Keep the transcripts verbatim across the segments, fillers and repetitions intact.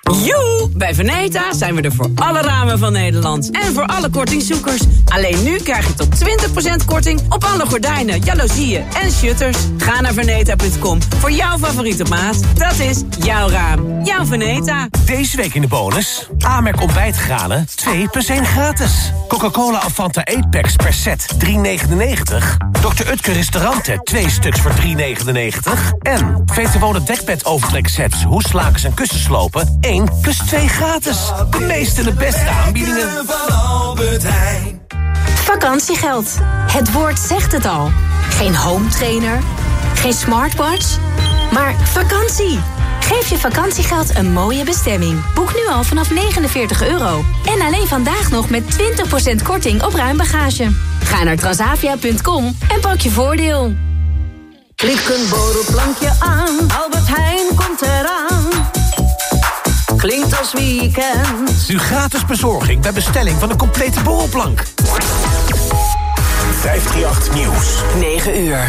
Joe! Bij Veneta zijn we er voor alle ramen van Nederland. En voor alle kortingzoekers. Alleen nu krijg je tot twintig procent korting op alle gordijnen, jaloezieën en shutters. Ga naar veneta punt com voor jouw favoriete maat. Dat is jouw raam. Jouw Veneta. Deze week in de bonus. Amerk ontbijtgranen, twee plus één gratis. Coca-Cola Avanta eight packs per set, drie negenennegentig. dokter Utker restauranten, twee stuks voor drie negenennegentig. En Veterwonen dekbed overtreksets, hoeslakens en kussenslopen, één plus twee gratis. De meeste en de beste aanbiedingen. Vakantiegeld. Het woord zegt het al. Geen home trainer, geen smartwatch, maar vakantie. Geef je vakantiegeld een mooie bestemming. Boek nu al vanaf negenenveertig euro. En alleen vandaag nog met twintig procent korting op ruimbagage. Ga naar transavia punt com en pak je voordeel. Klik een borrelplankje aan, Albert Heijn komt eraan. Klinkt als weekend. Nu gratis bezorging bij bestelling van een complete borrelplank. vijfhonderdachtendertig Nieuws. negen uur.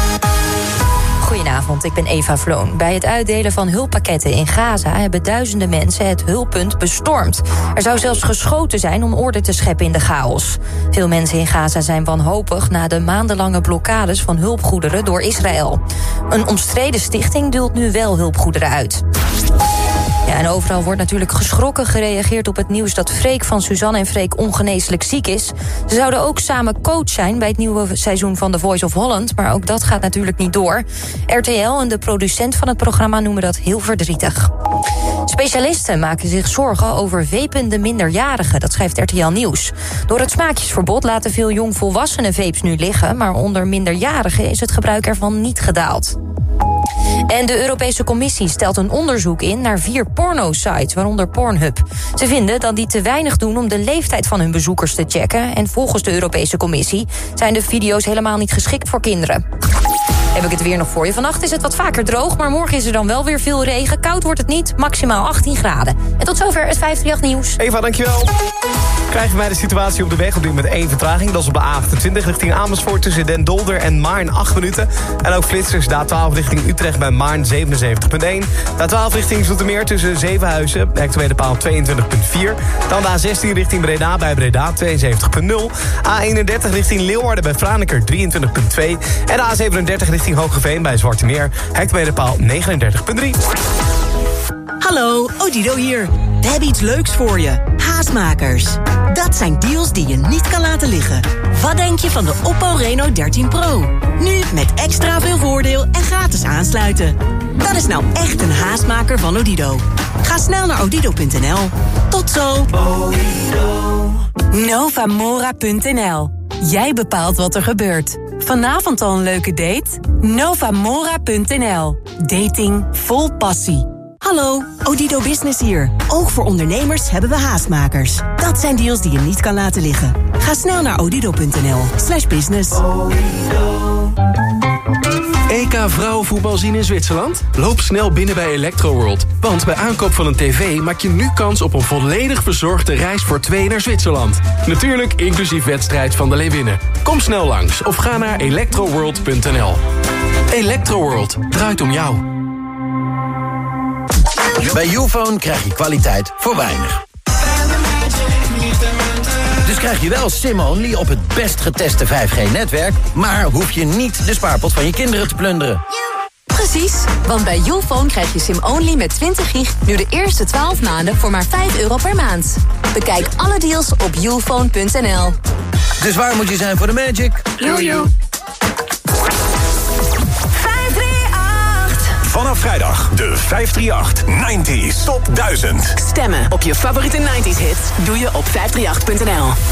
Goedenavond, ik ben Eva Vloon. Bij het uitdelen van hulppakketten in Gaza hebben duizenden mensen het hulppunt bestormd. Er zou zelfs geschoten zijn om orde te scheppen in de chaos. Veel mensen in Gaza zijn wanhopig na de maandenlange blokkades van hulpgoederen door Israël. Een omstreden stichting duldt nu wel hulpgoederen uit. Ja, en overal wordt natuurlijk geschrokken gereageerd op het nieuws dat Freek van Suzanne en Freek ongeneeslijk ziek is. Ze zouden ook samen coach zijn bij het nieuwe seizoen van The Voice of Holland, maar ook dat gaat natuurlijk niet door. R T L en de producent van het programma noemen dat heel verdrietig. Specialisten maken zich zorgen over vapende minderjarigen, dat schrijft R T L Nieuws. Door het smaakjesverbod laten veel jongvolwassenen vapes nu liggen, maar onder minderjarigen is het gebruik ervan niet gedaald. En de Europese Commissie stelt een onderzoek in naar vier porno-sites, waaronder Pornhub. Ze vinden dat die te weinig doen om de leeftijd van hun bezoekers te checken. En volgens de Europese Commissie zijn de video's helemaal niet geschikt voor kinderen. Heb ik het weer nog voor je. Vannacht is het wat vaker droog, maar morgen is er dan wel weer veel regen. Koud wordt het niet, maximaal achttien graden. En tot zover het vijfhonderdachtendertig Nieuws. Eva, dankjewel. Krijgen wij de situatie op de weg op dit moment één vertraging. Dat is op de A achtentwintig richting Amersfoort tussen Den Dolder en Maarn acht minuten. En ook flitsers de A twaalf richting Utrecht bij Maarn zevenenzeventig komma één. De A twaalf richting Zoetermeer tussen Zevenhuizen, hectometerpaal tweeëntwintig komma vier. Dan de A zestien richting Breda bij Breda tweeënzeventig komma nul. A eenendertig richting Leeuwarden bij Franeker drieëntwintig komma twee. En de A zevenendertig richting Hoogeveen bij Zwarte Meer, hectometerpaal negenendertig komma drie. Hallo, Odido hier. We hebben iets leuks voor je. Haastmakers. Dat zijn deals die je niet kan laten liggen. Wat denk je van de Oppo Reno dertien Pro? Nu met extra veel voordeel en gratis aansluiten. Dat is nou echt een haastmaker van Odido. Ga snel naar odido punt n l. Tot zo. Novamora punt n l. Jij bepaalt wat er gebeurt. Vanavond al een leuke date? Novamora punt n l. Dating vol passie. Hallo, Odido Business hier. Ook voor ondernemers hebben we haastmakers. Dat zijn deals die je niet kan laten liggen. Ga snel naar odido punt n l slash business. E K vrouwenvoetbal zien in Zwitserland? Loop snel binnen bij Electroworld. Want bij aankoop van een tv maak je nu kans op een volledig verzorgde reis voor twee naar Zwitserland. Natuurlijk inclusief wedstrijd van de Leeuwinnen. Kom snel langs of ga naar electroworld punt n l. Electroworld draait om jou. Bij Youfone krijg je kwaliteit voor weinig. Dus krijg je wel SIM-only op het best geteste vijf G-netwerk... maar hoef je niet de spaarpot van je kinderen te plunderen. Precies, want bij Youfone krijg je SIM-only met twintig gig... nu de eerste twaalf maanden voor maar vijf euro per maand. Bekijk alle deals op youfone punt n l. Dus waar moet je zijn voor de magic? Jojo. Vanaf vrijdag de vijfhonderdachtendertig nineties Top duizend. Stemmen op je favoriete nineties hits doe je op vijfhonderdachtendertig punt n l.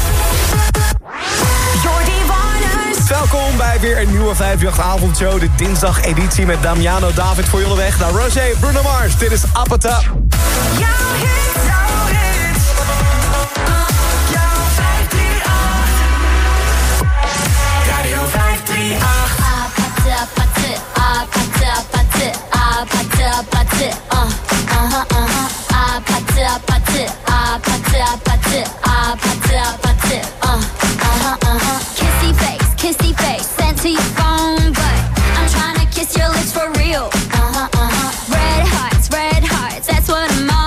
Welkom bij weer een nieuwe vijfhonderdachtendertig avondshow. De dinsdag editie met Damiano David voor je onderweg naar Rosé, Bruno Mars. Dit is Apata. Jouw hit, jouw hit. Jouw vijfhonderdachtendertig. Radio vijfhonderdachtendertig. Apata, apata, apata, apata. Apata, apata, uh, uh-huh, uh-huh. Apata, apata, apata, apata, apata, apata, uh, uh-huh, uh-huh. Kissy face, kissy face, sent to your phone, but I'm tryna kiss your lips for real. Uh-huh, uh-huh. Red hearts, red hearts, that's what I'm on.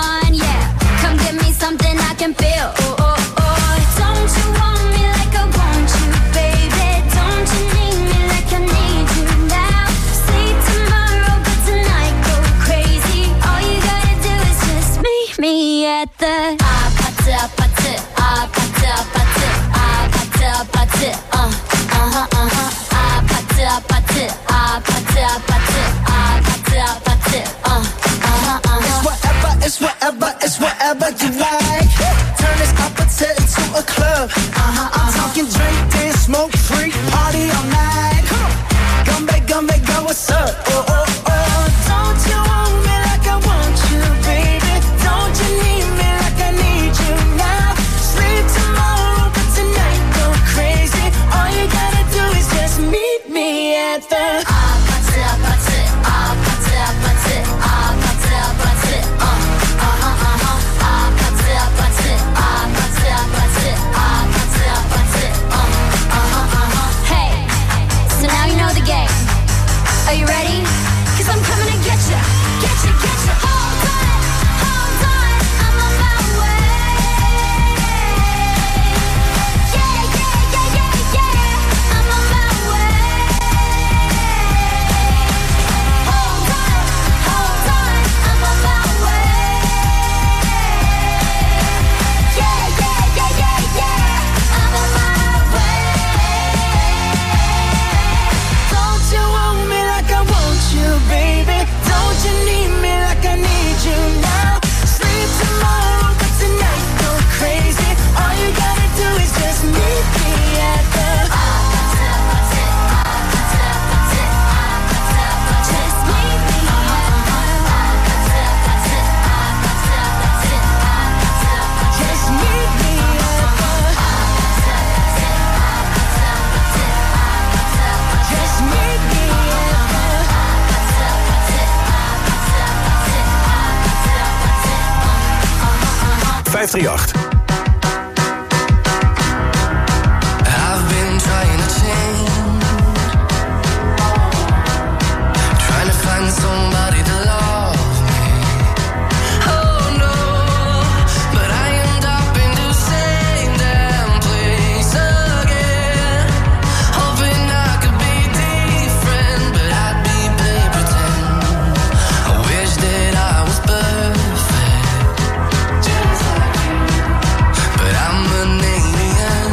at the ah party, party, ah party, party, ah party, party, uh, uh-huh, uh-huh, ah party, party, ah party, party, ah party, party, uh, uh-huh, uh-huh. It's whatever, it's whatever, it's whatever you like. Turn this party into a club. Uh-huh, I'm talking drink, dance, smoke, free, party all night. Come on, come back, come back, go, what's up? Oh, oh, oh, don't you want me like I want you, baby? Don't you need me like I need you now? Sleep tomorrow, but tonight go crazy. All you gotta do is just meet me at the ah party, party, ah party, party, ah party, party, uh, uh-huh, uh-huh, ah party, party, ah party, party, ah party, party, uh, uh-huh, uh-huh. Hey, so now you know the game. Are you ready? 'Cause I'm coming to get ya, get ya, get ya. Hold on, hold on, I'm on my way. Yeah, yeah, yeah, yeah, yeah, I'm on my way. Hold on, hold on, I'm on my way. Yeah, yeah, yeah, yeah, yeah, I'm on my way. Don't you want me like I want you, baby? Don't you need me like I need you now? Sleep tomorrow, but tonight go crazy. All you gotta do is just meet me at the just meet me just meet me just meet me vijf drie acht. I've been trying to change, trying to find somebody to love me. Oh no, but I end up in the same damn place again. Hoping I could be different, but I'd be play pretend. I wish that I was perfect, just like you, but I'm an alien.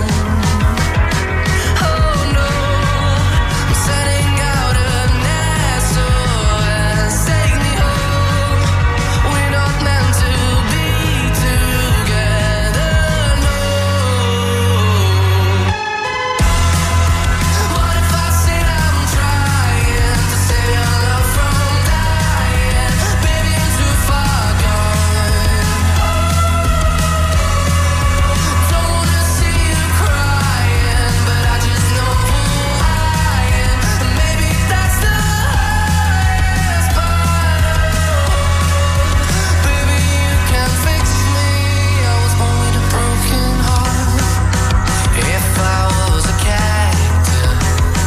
Oh no, I'm setting out a nest, S O S, take me home. We're not meant to be together, no. What if I said I'm trying to save your love from dying? Baby, I'm too far gone. Don't wanna see you crying, but I just know who I am. And maybe that's the highest part. Baby, you can fix me. I was born with a broken heart. If I was a cactus,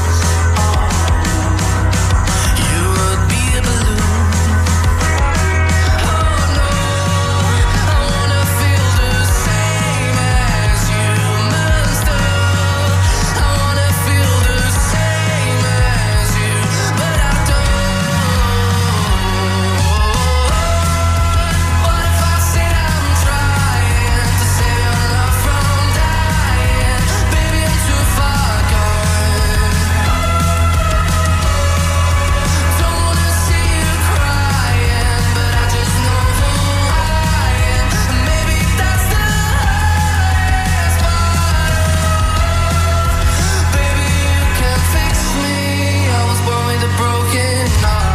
you would be a balloon. Oh no, I wanna feel the same as humans do. I wanna feel the same as you, but I don't. What if I said I'm trying to save your love from dying? Baby, I'm too far gone. Don't wanna see you crying, but I just know who I am. And maybe that's the highest part. Baby, you can fix me. I was born with a broken heart.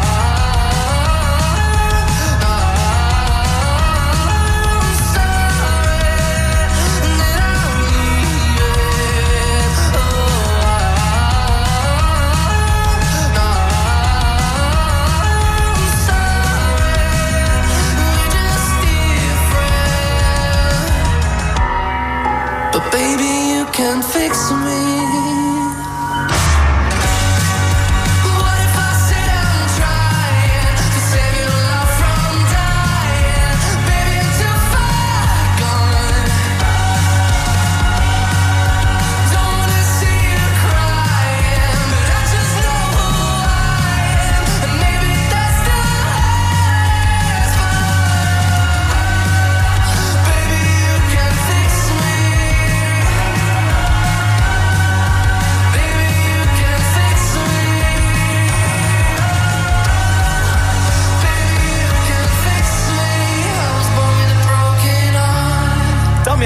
I'm sorry that I'm leaving. Oh, I'm sorry, we're just different. But baby, you can fix me. What if I said I'm trying to save your love from dying? Baby, I'm too far gone. Don't wanna see you crying, but I just know who I am. And maybe that's the highest part.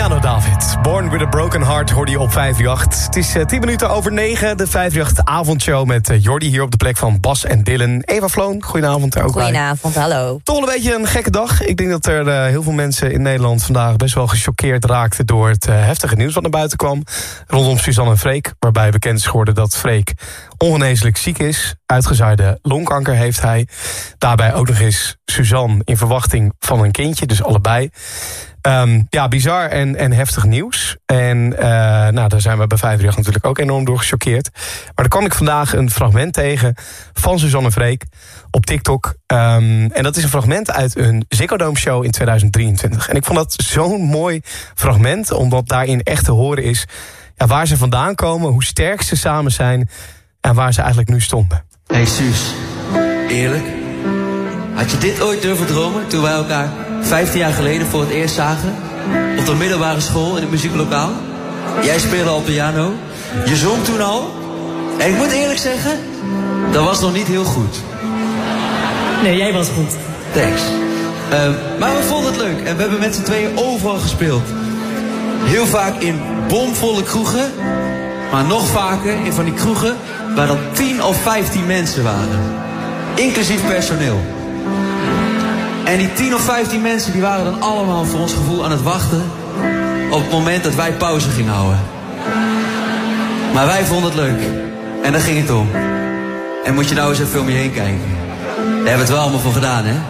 Piano David. Born with a Broken Heart hoorde je op vijf drie acht. Het is uh, tien minuten over negen. De vijf drie acht avondshow met uh, Jordi hier op de plek van Bas en Dylan. Eva Vloon, goedenavond er ook bij. Goedenavond, hallo. Toch een beetje een gekke dag. Ik denk dat er uh, heel veel mensen in Nederland vandaag best wel gechoqueerd raakten door het uh, heftige nieuws wat naar buiten kwam. Rondom Suzanne en Freek, waarbij bekend is geworden dat Freek ongeneeslijk ziek is. Uitgezaaide longkanker heeft hij. Daarbij ook nog eens Suzanne in verwachting van een kindje, dus allebei. Um, ja, bizar en, en heftig nieuws. En uh, nou, daar zijn we bij vijf drie acht natuurlijk ook enorm door gechoqueerd. Maar dan kwam ik vandaag een fragment tegen van Suzanne en Freek op TikTok. Um, en dat is een fragment uit een Ziggo Dome show in tweeduizend drieëntwintig. En ik vond dat zo'n mooi fragment, omdat daarin echt te horen is ja, waar ze vandaan komen, hoe sterk ze samen zijn en waar ze eigenlijk nu stonden. Hey Suus, eerlijk? Had je dit ooit durven dromen toen wij elkaar vijftien jaar geleden voor het eerst zagen? Op de middelbare school in het muzieklokaal? Jij speelde al piano. Je zong toen al. En ik moet eerlijk zeggen, dat was nog niet heel goed. Nee, jij was goed. Thanks. Uh, maar we vonden het leuk en we hebben met z'n tweeën overal gespeeld. Heel vaak in bomvolle kroegen. Maar nog vaker in van die kroegen waar dan tien of vijftien mensen waren. Inclusief personeel. En die tien of vijftien mensen die waren dan allemaal voor ons gevoel aan het wachten op het moment dat wij pauze gingen houden. Maar wij vonden het leuk. En daar ging het om. En moet je nou eens even om je heen kijken. Daar hebben we het wel allemaal voor gedaan, hè?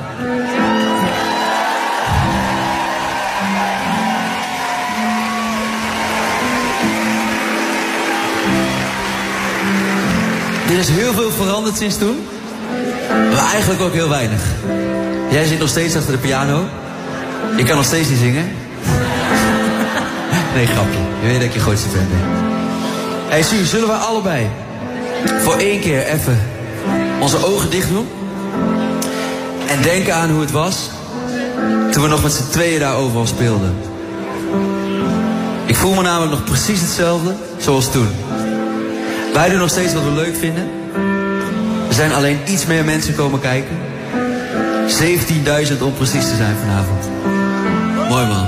Er is heel veel veranderd sinds toen. Maar eigenlijk ook heel weinig. Jij zit nog steeds achter de piano. Je kan nog steeds niet zingen. Nee, grapje. Je weet dat ik je grootste fan ben. Hé, hey, Suus, zullen we allebei voor één keer even onze ogen dicht doen? En denken aan hoe het was toen we nog met z'n tweeën daar overal speelden. Ik voel me namelijk nog precies hetzelfde zoals toen. Wij doen nog steeds wat we leuk vinden. Er zijn alleen iets meer mensen komen kijken. zeventienduizend om precies te zijn vanavond. Mooi man.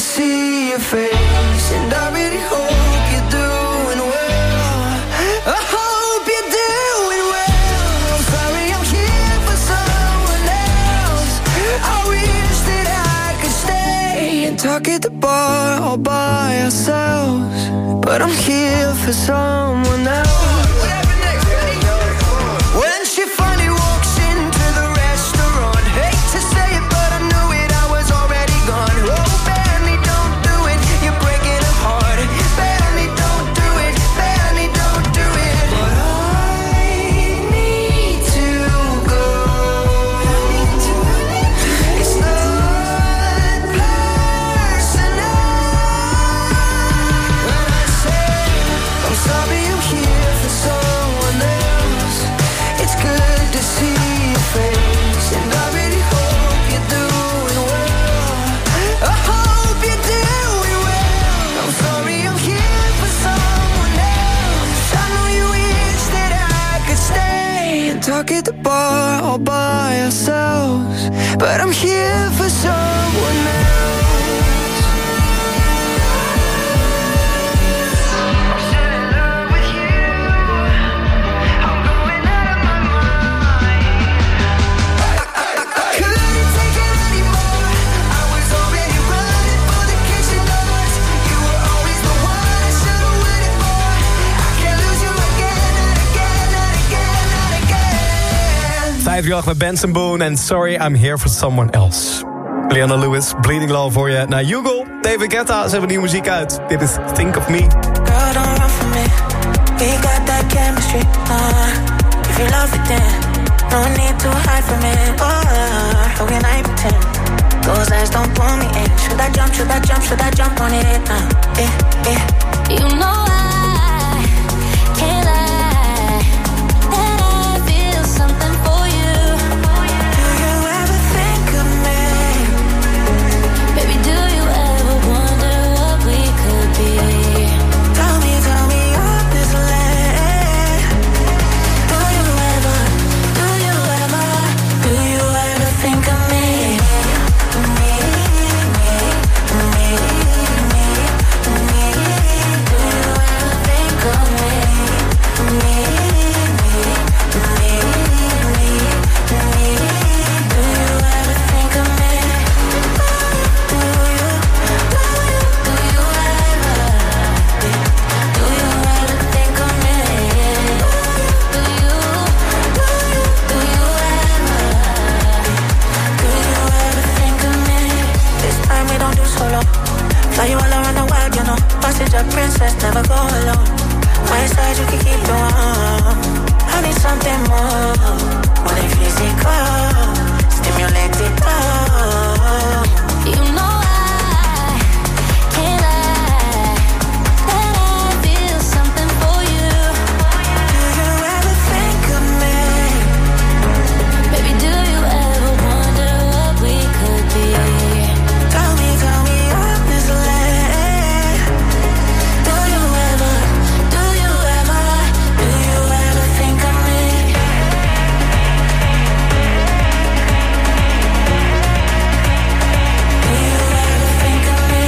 see your face, and I really hope you're doing well. I hope you're doing well. I'm sorry I'm here for someone else. I wish that I could stay and talk at the bar all by ourselves, but I'm here for someone else. When she finally walks into the restaurant, hate to say it, but I knew it, I was already gone. Oh, Benny, don't do it, you're breaking her heart. Benny, don't do it, Benny, don't do it. But I need to go. It's not personal. When I say I'm sorry I'm here for someone else, it's good to see your face, and I really hope you're doing well. I hope you're doing well. I'm sorry I'm here for someone else. I know you wish that I could stay and talk at the bar all by ourselves, but I'm here for someone else. vijf jaar met Benson Boone en Sorry I'm Here for Someone Else. Leona Lewis, Bleeding Love voor je. Naar Hugo, David Guetta, ze hebben nieuwe muziek uit. Dit is Think of Me. Girl, don't run from me. We got that chemistry. Uh, if you love it, then no need to hide from it. Oh, how can I pretend? Those eyes don't pull me in. Should I jump? Should I jump? Should I jump on it? Uh, eh, eh. You know I can't lie that I feel something for you. Do you ever think of me? Baby, do you ever wonder what we could be? Tell me, tell me honestly. Do you ever, do you ever, do you ever think of me? Me, me, me, me, me. Do you ever think of me? Me, me, me, me, me. Do you ever think of me? Do you, do you, do you ever? Do you ever think of me? Do you, do you, do you ever? Do you ever think of me? This time we don't do solo. Fly you all around the world, you know. Passage of princess, never go alone. My side you can keep the warm. I need something more, more than physical. Stimulate it all. You know I can't lie that I feel something for you. Do you ever think of me? Baby, do you ever wonder what we could be? Tell me, tell me honestly. Do you ever, do you ever, do you ever think of me? Do you ever think of me?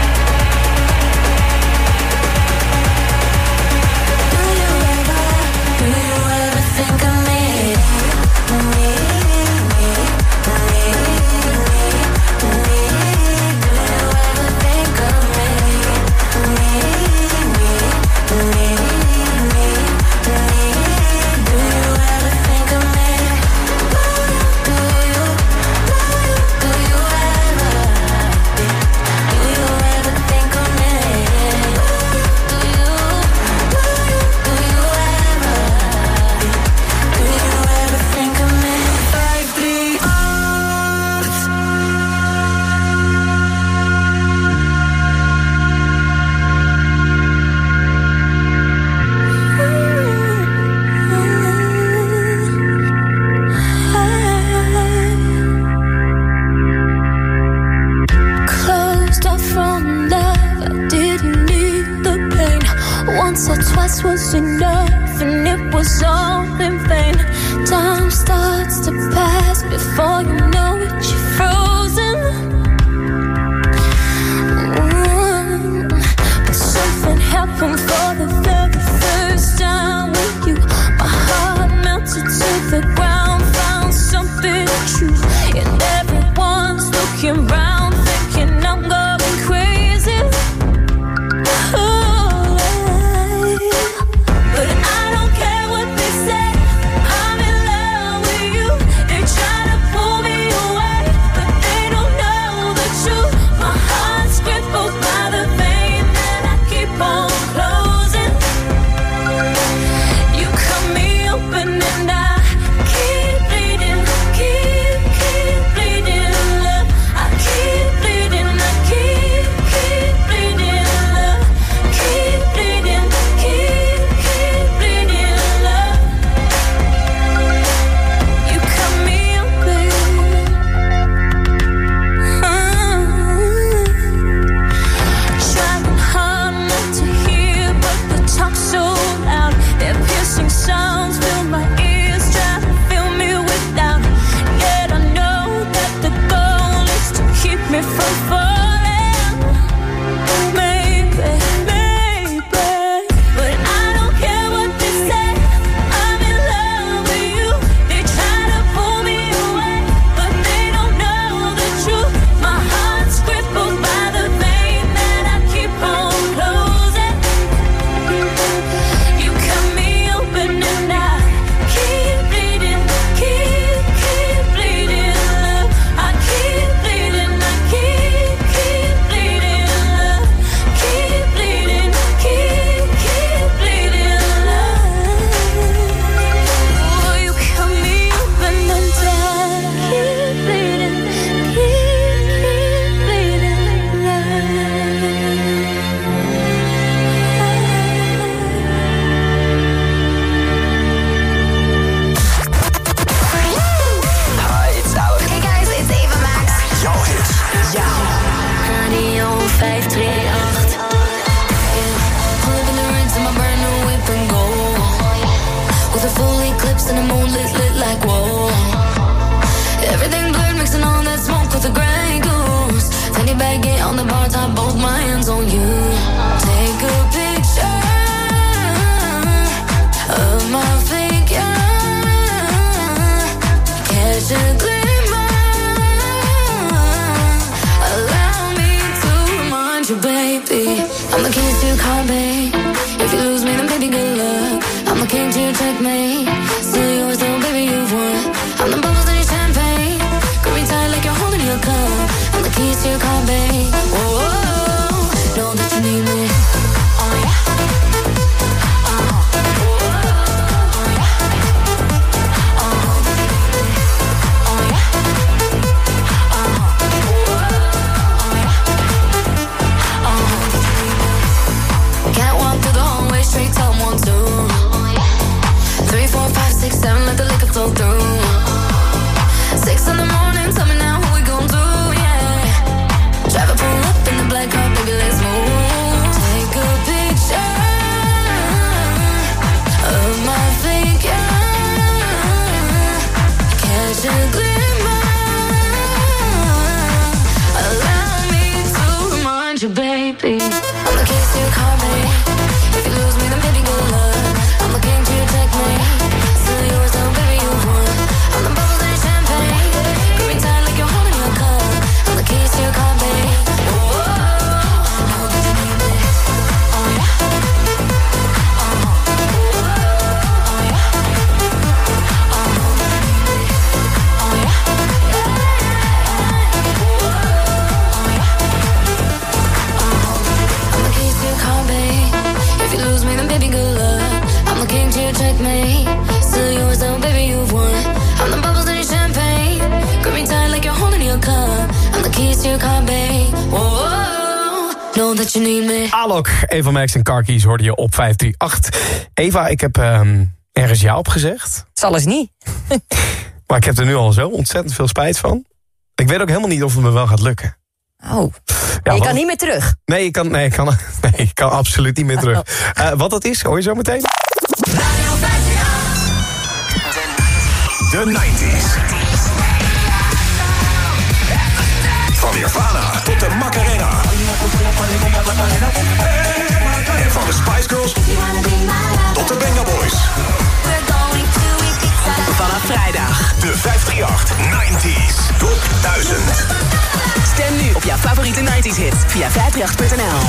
Do you ever, do you ever think of me? Me, me, me, me, me. Do you ever think of me? Me, me, me, me, me. Do you ever think of me? Do you, do you, do you ever? Do you ever think of me? Do you, do you, do you ever? Do you ever think of me? Five, three, oh. Closed off from love, I didn't need the pain. Once or twice was enough, and it was all in vain. Time starts to pass before you know it, you're frozen. happened for the very first time with you. My heart melted to the ground, found something true, and everyone's looking round, thinking I'm going crazy. Oh, but I don't care what they say. I'm in love with you. They try to pull me away, but they don't know the truth. My heart's crippled by the pain that I keep on closing. You cut me open and I keep bleeding, keep, keep bleeding, love. I keep bleeding, I keep, keep bleeding, love. Keep bleeding, keep, keep bleeding, love. You cut me open. Trying hard not to hear, but the talk's so loud. Their piercing sounds fill my ears, trying to fill me with doubt. Yet I know that the goal is to keep me from falling. Maybe, maybe, but I don't care what they say. I'm in love with you. They try to pull me away, but they don't know the truth. My heart's crippled by the pain that I keep on closing. You cut me open and I keep bleeding, keep, keep bleeding, love. I keep bleeding, I keep, keep bleeding, love. Keep bleeding, keep, keep bleeding, love. Oh, you cut me open and I keep bleeding, keep, keep bleeding, Hi, it's Alec. Hey guys, it's Eva Max. Jouw hits. Radio vijf drie acht. Living the rinse in my brand new whip and go. With a full eclipse and the moon lit, lit like whoa. Everything blurred, mixing all that smoke with the Grey Goose. Fanny baggy on the bar top, both my hands on you. Take a picture of my figure. Catch a glimmer. Allow me to remind you, baby. I'm the keys to your car, babe. If you lose me, then baby, good luck. I'm the king to your checkmate. Still yours, though, baby, you've won. I'm the bubbles in your champagne. Grip me tight like you're holding your cup. I'm the keys to your car, babe. Whoa, whoa, whoa. Know that you need me. Oh, yeah. Uh-huh. Whoa, whoa, whoa. Oh, yeah. Uh-huh. Oh, yeah. Uh-huh. Whoa, whoa, whoa. Oh, yeah. Uh-huh. Can't walk through the hallway, straight tell one, two. Three, four, five, six, seven, let the liquor flow through. Six in the morning, tell me now who we gon' do, yeah. Drive a pull up in the black car, baby, let's move. Take a picture of my figure. Catch a glimmer. Allow me to remind you, baby. I'm the keys to your car, babe. If you lose me, then baby, good luck. I'm the king to your checkmate. Still yours, though, baby, you've won. I'm the bubbles in your champagne. Grip me tight like you're holding your cup. I'm the keys to your car, babe. Whoa, whoa, whoa. Know that you need me. Oh, yeah. Uh-huh. Whoa, whoa, whoa. Oh, yeah. Uh-huh. Oh, yeah. Yeah, yeah, yeah. Whoa, whoa, whoa. Oh, yeah. Uh-huh. I'm the keys to your car, babe. If you lose me, then baby, good luck. I'm the king to your checkmate. Still yours, though, baby, you've won. I'm the bubbles in your champagne. Grip me tight like you're holding your cup. I'm the keys to your car, babe. Whoa, whoa, know that you need me. Alok, Eva Max en Car Keys hoorde je op vijf drie acht. Eva, ik heb um, ergens ja op gezegd. Zal eens niet. Maar ik heb er nu al zo ontzettend veel spijt van. Ik weet ook helemaal niet of het me wel gaat lukken. Oh, ja, je wat... kan niet meer terug. Nee, ik kan, nee, ik kan, nee, ik kan absoluut niet meer terug. Uh, wat dat is, hoor je zo meteen. De nineties. Van Nirvana tot de Macarena. En Van de Spice Girls tot de Benga Boys. Vanaf vrijdag. De vijfhonderdachtendertig nineties Top duizend. Stem nu op jouw favoriete nineties hit via vijf drie acht punt n l.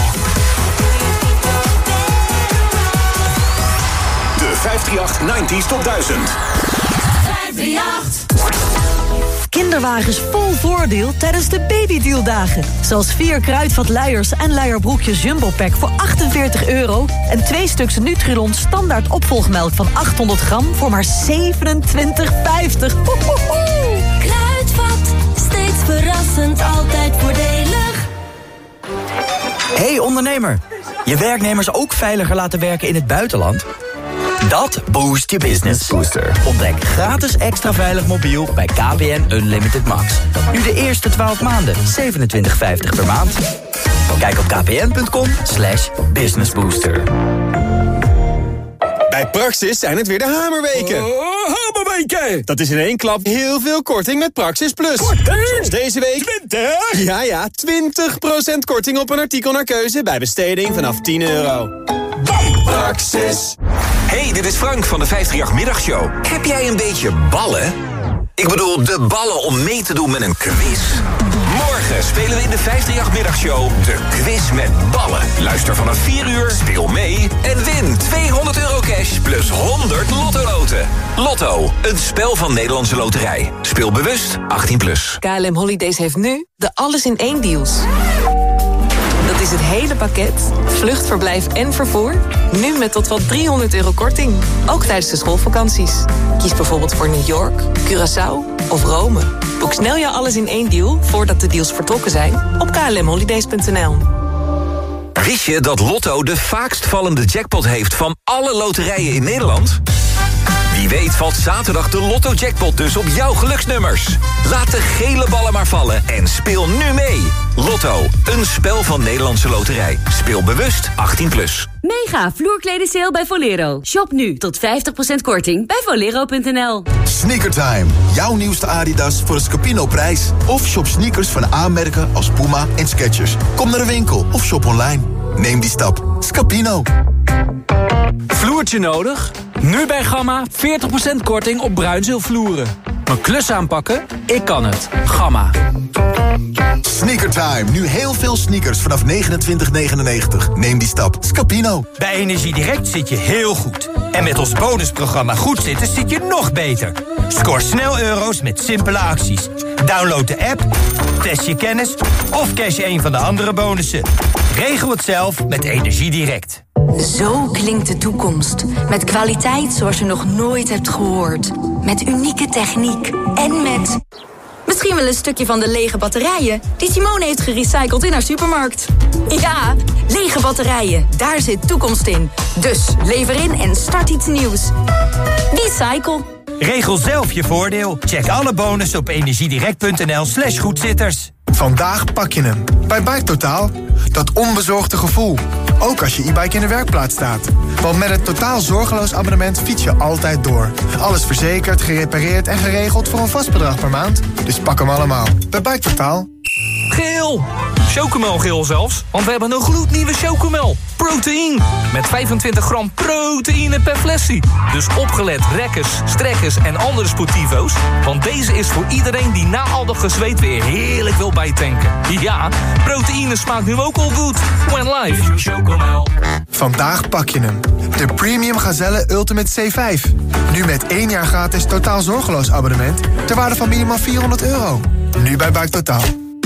De vijfhonderdachtendertig nineties Top duizend. vijf drie acht. Kinderwagens vol voordeel tijdens de babydealdagen. Zoals vier kruidvat luiers en luierbroekjes Jumbo Pack voor achtenveertig euro... en twee stuks Nutrilon standaard opvolgmelk van achthonderd gram... voor maar zevenentwintig vijftig. Kruidvat, steeds verrassend, altijd voordelig. Hey ondernemer, je werknemers ook veiliger laten werken in het buitenland? Dat boost je business. Booster. Ontdek gratis extra veilig mobiel bij K P N Unlimited Max. Nu de eerste twaalf maanden, zevenentwintig vijftig per maand. Kijk op kpn.com slash businessbooster. Bij Praxis zijn het weer de hamerweken. Oh, hamerweken! Dat is in één klap heel veel korting met Praxis Plus. Korting? Deze week... twintig? Ja, ja, twintig procent korting op een artikel naar keuze bij besteding vanaf tien euro. Praxis. Hey, dit is Frank van de vijfhonderdachtendertig Middagshow. Heb jij een beetje ballen? Ik bedoel, de ballen om mee te doen met een quiz. Morgen spelen we in de vijfhonderdachtendertig Middagshow de quiz met ballen. Luister vanaf vier uur, speel mee en win tweehonderd euro cash plus honderd Lotto-loten. Lotto, een spel van Nederlandse Loterij. Speel bewust, achttien plus. K L M Holidays heeft nu de alles-in-één deals. Dat is het hele pakket, vluchtverblijf en vervoer. Nu met tot wel driehonderd euro korting. Ook tijdens de schoolvakanties. Kies bijvoorbeeld voor New York, Curaçao of Rome. Boek snel jouw alles in één deal voordat de deals vertrokken zijn op k l m holidays punt n l. Wist je dat Lotto de vaakst vallende jackpot heeft van alle loterijen in Nederland? Wie weet valt zaterdag de Lotto-jackpot dus op jouw geluksnummers. Laat de gele ballen maar vallen en speel nu mee. Lotto, een spel van Nederlandse Loterij. Speel bewust, achttien plus. Mega vloerkleden sale bij Volero. Shop nu tot vijftig procent korting bij volero punt n l. Sneakertime. Jouw nieuwste Adidas voor een Scapino-prijs. Of shop sneakers van aanmerken als Puma en Skechers. Kom naar de winkel of shop online. Neem die stap. Scapino. Vloertje nodig? Nu bij Gamma veertig procent korting op bruinzeelvloeren. Mijn klus aanpakken? Ik kan het. Gamma. Sneakertime. Nu heel veel sneakers vanaf negenentwintig negenennegentig. Neem die stap. Scapino. Bij Energiedirect zit je heel goed. En met ons bonusprogramma Goed Zitten zit je nog beter. Scoor snel euro's met simpele acties. Download de app, test je kennis of cash een van de andere bonussen. Regel het zelf met Energiedirect. Zo klinkt de toekomst. Met kwaliteit zoals je nog nooit hebt gehoord. Met unieke techniek en met... misschien wel een stukje van de lege batterijen die Simone heeft gerecycled in haar supermarkt. Ja, lege batterijen, daar zit toekomst in. Dus lever in en start iets nieuws. Recycle. Regel zelf je voordeel. Check alle bonussen op energiedirect punt n l slash goedzitters. Vandaag pak je hem. Bij Bike Totaal. Dat onbezorgde gevoel. Ook als je e-bike in de werkplaats staat. Want met het totaal zorgeloos abonnement fiets je altijd door. Alles verzekerd, gerepareerd en geregeld voor een vast bedrag per maand. Dus pak hem allemaal. Bij Bike Totaal. Geel! Chocomel zelfs, want we hebben een gloednieuwe Chocomel. Proteïne. Met vijfentwintig gram proteïne per flesje. Dus opgelet rekkers, strekkers en andere sportivo's. Want deze is voor iedereen die na al dat gezweet weer heerlijk wil bijtanken. Ja, proteïne smaakt nu ook al goed. When life. Chocomel. Vandaag pak je hem. De Premium Gazelle Ultimate C vijf. Nu met één jaar gratis totaal zorgeloos abonnement. Ter waarde van minimaal vierhonderd euro. Nu bij Bike Totaal.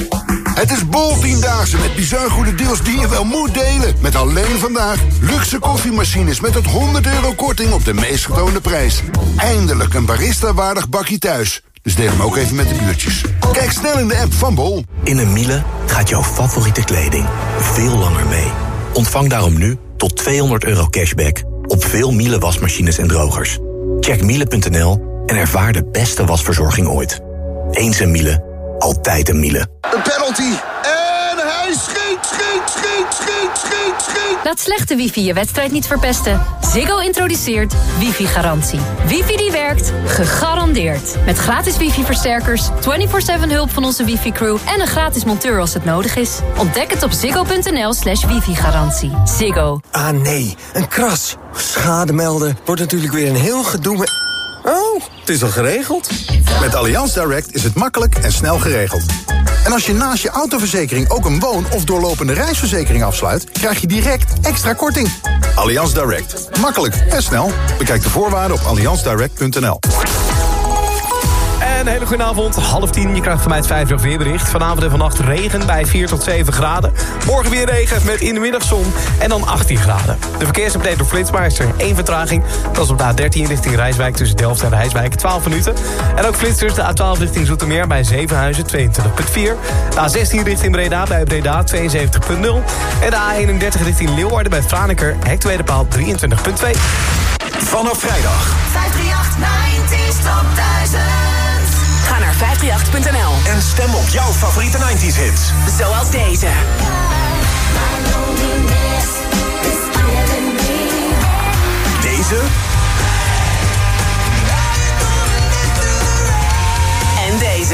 Het is Bol-tiendaagse met bizar goede deals die je wel moet delen. Met alleen vandaag luxe koffiemachines met tot honderd euro korting op de meest getoonde prijs. Eindelijk een barista-waardig bakje thuis. Dus deel hem ook even met de buurtjes. Kijk snel in de app van Bol. In een Miele gaat jouw favoriete kleding veel langer mee. Ontvang daarom nu tot tweehonderd euro cashback op veel Miele wasmachines en drogers. Check miele punt n l en ervaar de beste wasverzorging ooit. Eens een Miele, altijd een Miele. Een penalty. En hij schiet, schiet, schiet, schiet, schiet, schiet. Laat slechte wifi je wedstrijd niet verpesten. Ziggo introduceert wifi-garantie. Wifi die werkt, gegarandeerd. Met gratis wifi-versterkers, vierentwintig zeven hulp van onze wifi-crew... en een gratis monteur als het nodig is. Ontdek het op ziggo.nl slash wifi-garantie. Ziggo. Ah nee, een kras. Schade melden wordt natuurlijk weer een heel gedoe met... Oh, het is al geregeld. Met Allianz Direct is het makkelijk en snel geregeld. En als je naast je autoverzekering ook een woon- of doorlopende reisverzekering afsluit... krijg je direct extra korting. Allianz Direct. Makkelijk en snel. Bekijk de voorwaarden op allianz direct punt n l. En een hele goede avond, half tien. Je krijgt van mij het vijf uur weerbericht. Vanavond en vannacht regen bij vier tot zeven graden. Morgen weer regen met in de middag zon en dan achttien graden. De verkeersupdate door Flitsmeister. Eén vertraging. Dat is op de A dertien richting Rijswijk tussen Delft en Rijswijk. twaalf minuten. En ook flitsers de A twaalf richting Zoetermeer bij Zevenhuizen tweeëntwintig komma vier. De A zestien richting Breda bij Breda tweeënzeventig komma nul. En de A eenendertig richting Leeuwarden bij Franeker. Hek tweede paal drieëntwintig komma twee. Vanaf vrijdag. vijf drie acht nineties top duizend. Ga naar vijf drie acht punt n l En stem op jouw favoriete nineties hits. Zoals deze. Deze. En deze.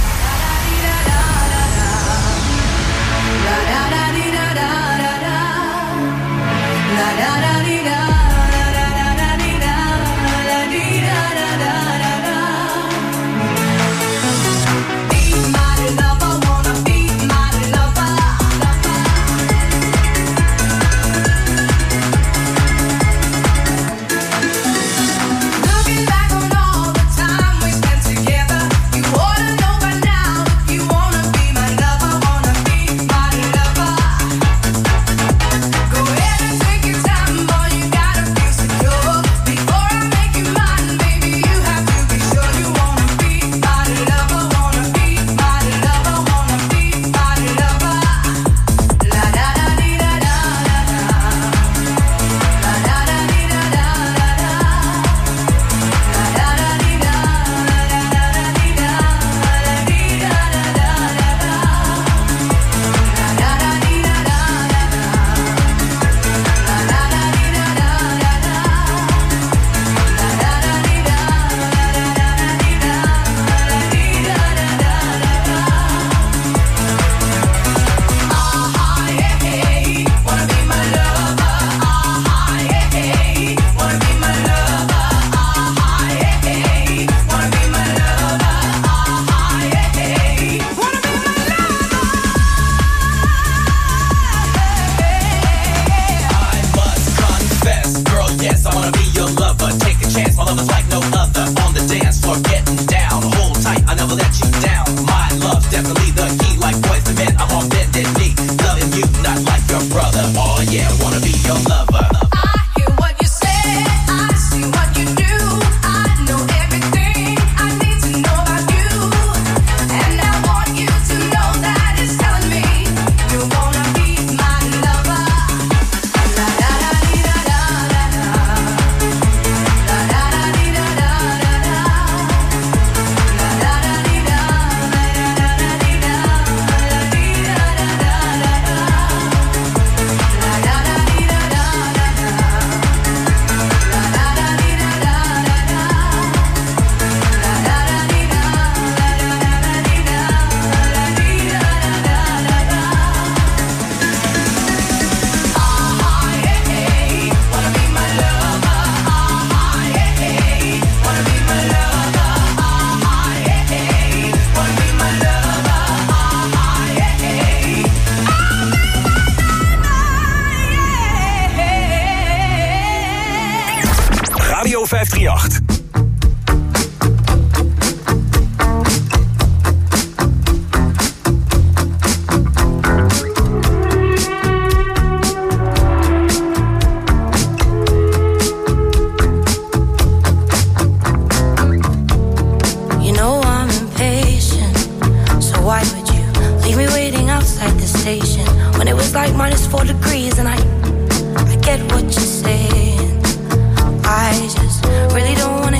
vijf drie acht. I just really don't want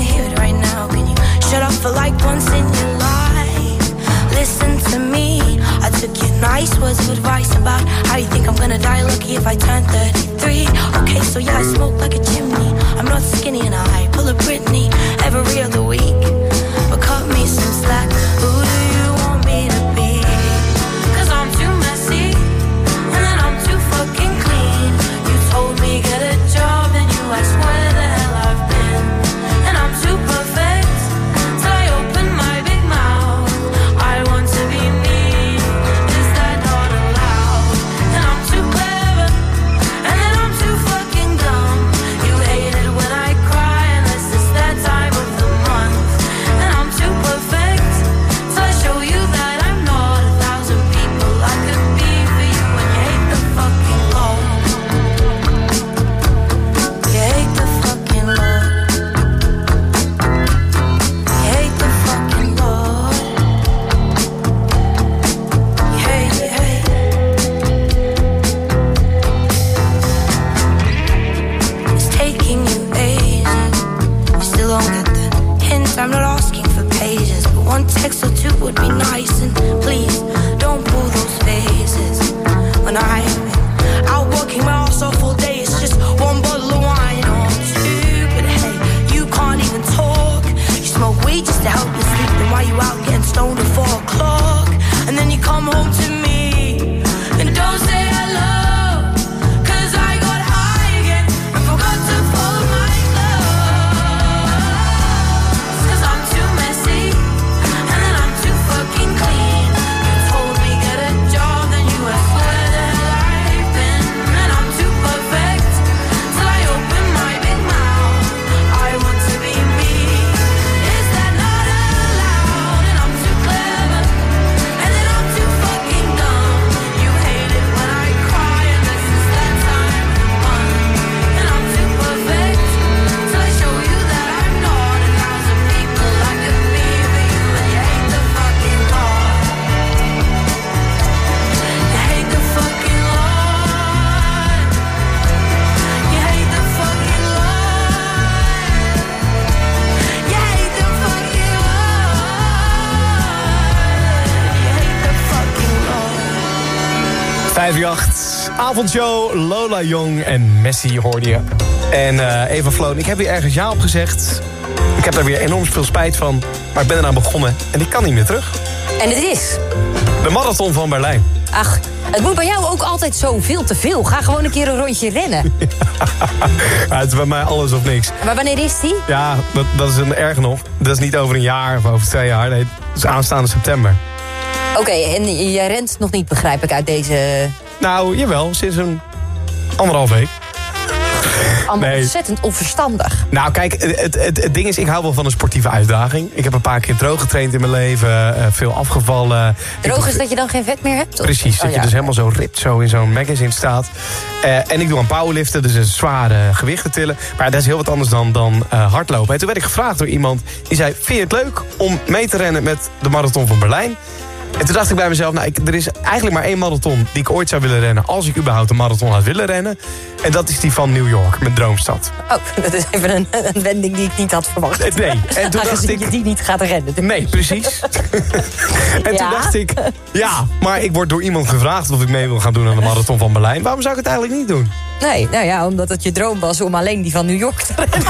vijf drie acht, avondshow, Lola Jong en Messi hoorde je. En uh, Eva Floon, ik heb hier ergens ja op gezegd. Ik heb daar weer enorm veel spijt van. Maar ik ben eraan begonnen en ik kan niet meer terug. En het is? De marathon van Berlijn. Ach, het moet bij jou ook altijd zo veel te veel. Ga gewoon een keer een rondje rennen. Ja, het is bij mij alles of niks. Maar wanneer is die? Ja, dat, dat is een erg nog. Dat is niet over een jaar of over twee jaar. Nee, het is aanstaande september. Oké, okay, en jij rent nog niet, begrijp ik, uit deze... Nou, jawel, sinds een anderhalf week. Allemaal nee. Ontzettend onverstandig. Nou, kijk, het, het, het ding is, ik hou wel van een sportieve uitdaging. Ik heb een paar keer droog getraind in mijn leven, uh, veel afgevallen. Droog ik, is dat je dan geen vet meer hebt? Of? Precies, dat oh, ja. je dus helemaal zo ript zo in zo'n magazine staat. Uh, en ik doe aan powerliften, dus een zware gewichten tillen. Maar dat is heel wat anders dan, dan uh, hardlopen. En toen werd ik gevraagd door iemand die zei, vind je het leuk om mee te rennen met de marathon van Berlijn? En toen dacht ik bij mezelf, nou, ik, er is eigenlijk maar één marathon die ik ooit zou willen rennen, als ik überhaupt een marathon had willen rennen. En dat is die van New York, mijn droomstad. Oh, dat is even een, een wending die ik niet had verwacht. Nee, en toen dacht ik... je die niet gaat rennen. Nee, precies. En ja? toen dacht ik, ja, maar ik word door iemand gevraagd of ik mee wil gaan doen aan de marathon van Berlijn. Waarom zou ik het eigenlijk niet doen? Nee, nou ja, omdat het je droom was om alleen die van New York te rennen.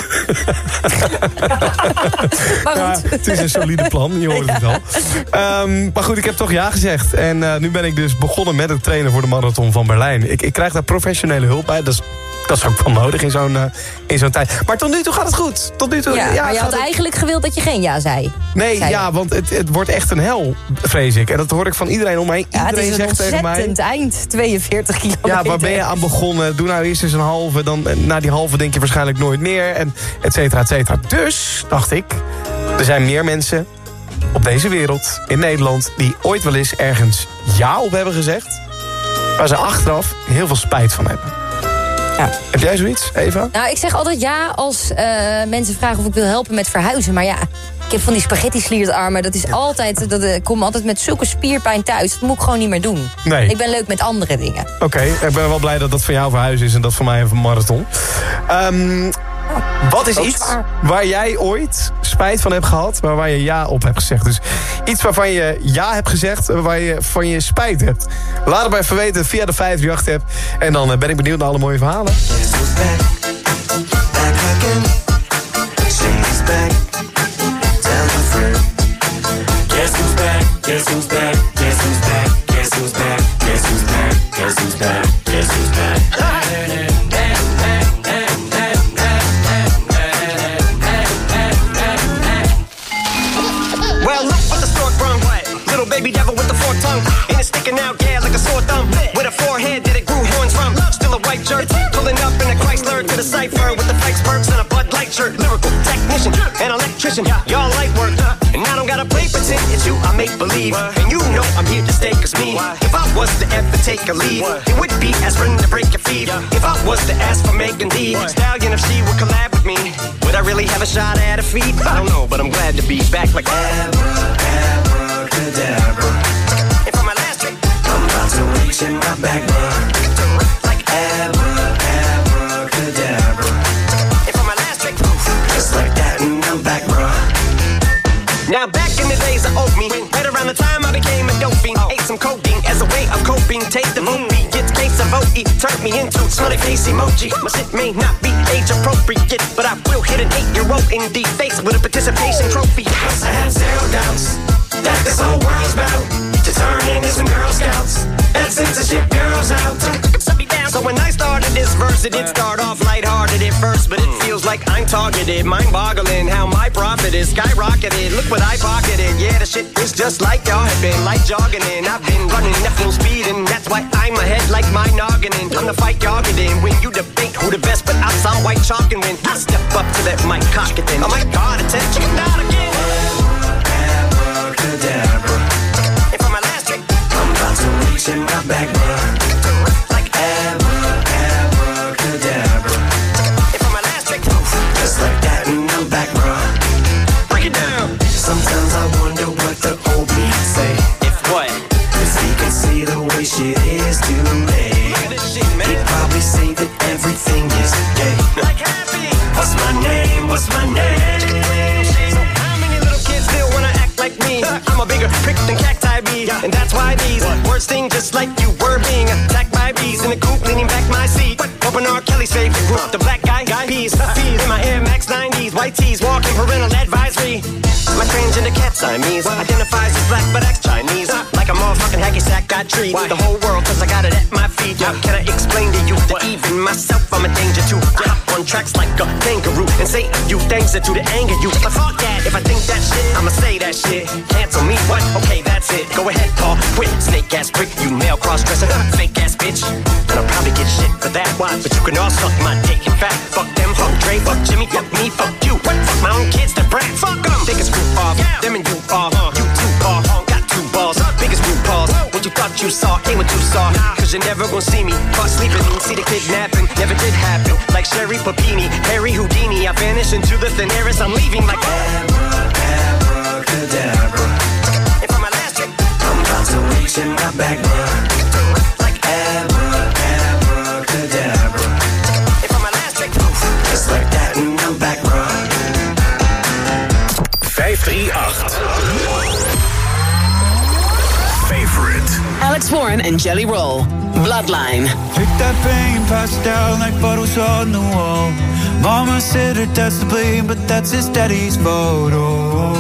Maar goed. Ja, het is een solide plan, je hoort ja. het al. Um, maar goed, ik heb toch ja gezegd. En uh, nu ben ik dus begonnen met het trainen voor de marathon van Berlijn. Ik, ik krijg daar professionele hulp bij. Dat is, dat is ook wel nodig in zo'n uh, in zo'n tijd. Maar tot nu toe gaat het goed. Tot nu toe, ja, ja, maar je had het... eigenlijk gewild dat je geen ja zei. Nee, zei ja, want het, het wordt echt een hel, vrees ik. En dat hoor ik van iedereen om mij. Ja, iedereen het is een zegt tegen mij. ontzettend eind, tweeënveertig kilometer. Ja, waar ben je aan begonnen? Doe nou eerst eens een halve. Dan na die halve denk je waarschijnlijk nooit meer. En et cetera, et cetera. Dus, dacht ik, er zijn meer mensen op deze wereld, in Nederland, die ooit wel eens ergens ja op hebben gezegd, waar ze achteraf heel veel spijt van hebben. Ja. Heb jij zoiets, Eva? Nou, ik zeg altijd ja als uh, mensen vragen of ik wil helpen met verhuizen. Maar ja, ik heb van die spaghetti-slierarmen. Dat is altijd, dat, ik kom altijd met zulke spierpijn thuis. Dat moet ik gewoon niet meer doen. Nee. Ik ben leuk met andere dingen. Oké, okay, ik ben wel blij dat dat van jou verhuizen is en dat van mij een marathon. Um, Wat is iets waar jij ooit spijt van hebt gehad, maar waar je ja op hebt gezegd? Dus iets waarvan je ja hebt gezegd, waar je van je spijt hebt. Laat het maar even weten via de vijf drie acht app. En dan ben ik benieuwd naar alle mooie verhalen. Baby devil with the forked tongue, and it's sticking out, yeah, like a sore thumb. With a forehead that it grew horns from. Still a white shirt, pulling up in a Chrysler to the cipher with the Fikes perks and a Bud Light shirt. Lyrical technician, an electrician, y'all light work. And I don't gotta play pretend, it's you I make believe. And you know I'm here to stay, cause me, if I was to ever take a leave, it would be aspirin to break your feet. If I was to ask for Megan D, Stallion, if she would collab with me, would I really have a shot at a feat? I don't know, but I'm glad to be back like Abracadabra. And for my last trick, I'm about to reach in my back, bruh. Like Abra, Abracadabra. And for my last trick, just like that, and I'm back, bruh. Now back in the days I owed me, right around the time I became a dope fiend, ate some codeine as a way of coping. Take the movie, get case of O E, turned me into smiley face emoji. My shit may not be age appropriate, but I will hit an eight-year-old in the face with a participation trophy. I have zero doubts that this whole world's about to turn into some Girl Scouts and censorship girls out. So when I started this verse, it did start off lighthearted at first, but it feels like I'm targeted. Mind-boggling how my profit is skyrocketed. Look what I pocketed. Yeah, the shit is just like y'all have been, like jogging in. I've been running at full speed, and that's why I'm ahead like my noggin. And I'm the fight y'all get in when you debate who the best, but I saw white chalk and when I step up to that mic cock it then. Oh my God, it's a chicken out again. Abracadabra. And for my last trick, I'm about to reach in my back, bruh. Like Abra, Abracadabra. And for my last trick, just like that, and I'm back, bruh. Break it down. Sometimes I wonder what the old me say. If what? Cause he can see the way shit is today. He'd probably say that everything is gay. Like happy. What's my name? What's my name? Like me, I'm a bigger prick than cacti bee, and that's why these words words sting just like you were being attacked by bees in the coop, leaning back my seat. Open R. Kelly's favorite group, the black guy, guy peas. Peas in my Air Max nineties, white tees, walking parental advisory. My transgender cat Siamese identifies as black but acts Chinese. Like a motherfucking hacky sack, got treat the whole world cause I got it at my feet. How can I explain to you that even myself I'm a danger to? I hop on tracks like a kangaroo and say a few things that do to anger you. But fuck that, if I think that shit, I'ma say that shit. Cancel me, what? Okay, that's it. Go ahead, Paul, quit. Snake ass prick, you male cross-dresser, fake ass bitch. And I'll probably get shit for that, why? But you can all suck my dick. In fact, fuck them, fuck Dre, fuck Jimmy, fuck me, fuck you. What? Fuck my own kids, that brat. Fuck them. Biggest group off, yeah. Them and you off. Uh, you two ball, uh, got two balls. Uh, biggest group balls. What you thought you saw ain't what you saw. Nah. Cause you're never gonna see me caught sleeping. See the kidnapping, never did happen. Like Sherry Papini, Harry Houdini. I vanish into the thin air as I'm leaving like abracadabra. And for my last trick, I'm about to reach in my back, bruh. Like abra, abracadabra. And for my last trick, just like that and I'm back, bruh. vijf drie acht. Favorite. Alex Warren and Jelly Roll. Bloodline. Pick that pain, pass it down like bottles on the wall. Mama said her dad's to blame, but that's his daddy's photo.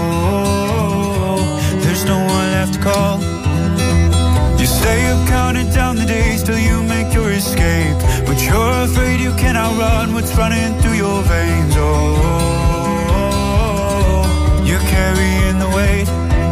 There's no one left to call. You stay up counting down the days till you make your escape, but you're afraid you cannot run what's running through your veins. Oh, you're carrying the weight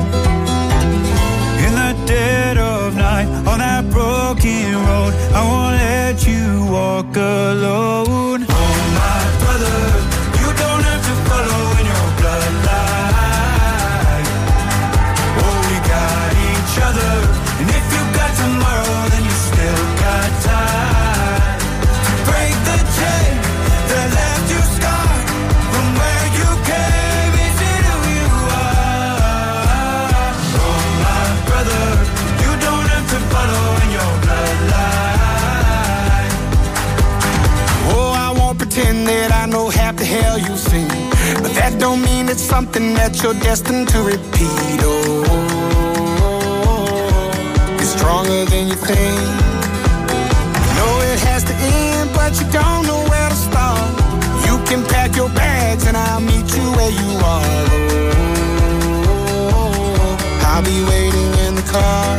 in the dead of night on that broken road. I won't let you walk alone. Oh my brother, you don't have to follow in your bloodline. Oh, we got each other, and if you got tomorrow, then you still got time to break the chain that left you scarred from where you came. Is it who you are? Oh my brother, you don't have to follow in your bloodline. Oh, I won't pretend that I know half the hell you've seen, but that don't mean it's something that you're destined to repeat. Oh, you're stronger than you think. You know it has to end, but you don't know where to start. You can pack your bags and I'll meet you where you are. Oh, I'll be waiting in the car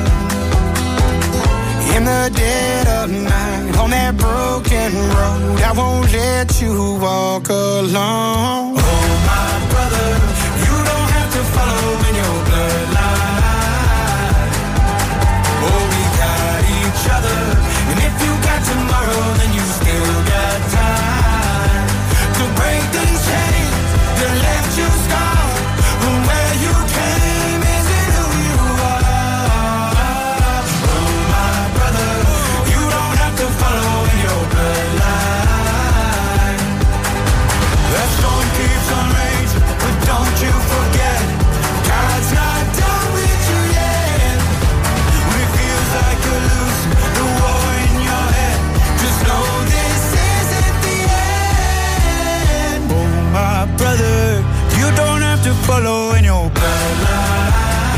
in the dead of night on that broken road. I won't let you walk alone. Oh my brother, you don't have to follow in your bloodline. Oh, we got each other, and if you got tomorrow, then you still got time to break these chains that left you scarred from where you came. Is it who you are? Oh my brother, you don't have to follow in your bloodline. That storm keeps on raging, but don't you forget, God's not done with you yet. When it feels like you're losing the war in your head, just know this isn't the end. Oh my brother, you don't have to follow in your bloodline.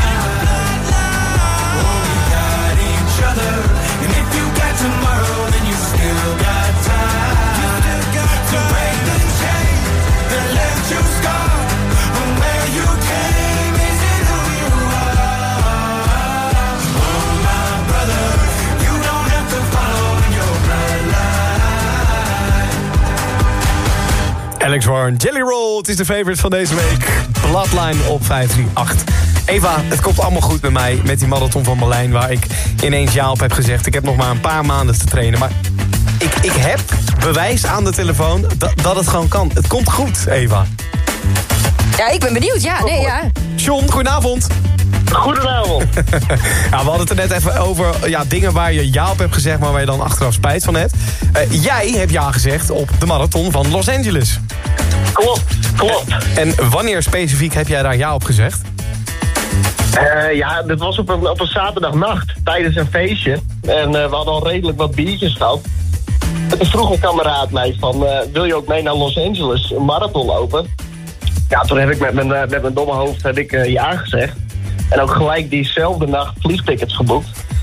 Oh, we got each other, and if you got tomorrow, then you still got time to break the chain that left you scarred from where you came. Is it who you are? Oh my brother, you don't have to follow in your bloodline. Alex Warren, Jelly Roll, het is de favorite van deze week. Bloodline op vijf drie acht. Eva, het komt allemaal goed met mij, met die marathon van Berlijn, waar ik ineens ja op heb gezegd. Ik heb nog maar een paar maanden te trainen, maar ik, ik heb bewijs aan de telefoon dat, dat het gewoon kan. Het komt goed, Eva. Ja, ik ben benieuwd. Ja, nee, ja. John, goedenavond. Goedenavond. Ja, we hadden het er net even over ja, dingen waar je ja op hebt gezegd, maar waar je dan achteraf spijt van hebt. Uh, jij hebt ja gezegd op de marathon van Los Angeles. Klopt, klopt. En, en wanneer specifiek heb jij daar ja op gezegd? Uh, ja, dit was op een, op een zaterdagnacht tijdens een feestje. En uh, we hadden al redelijk wat biertjes gehad. En toen vroeg een kameraad mij van, uh, wil je ook mee naar Los Angeles, een marathon lopen? Ja, toen heb ik met mijn, uh, met mijn domme hoofd heb ik, uh, ja gezegd. En ook gelijk diezelfde nacht vliegtickets geboekt.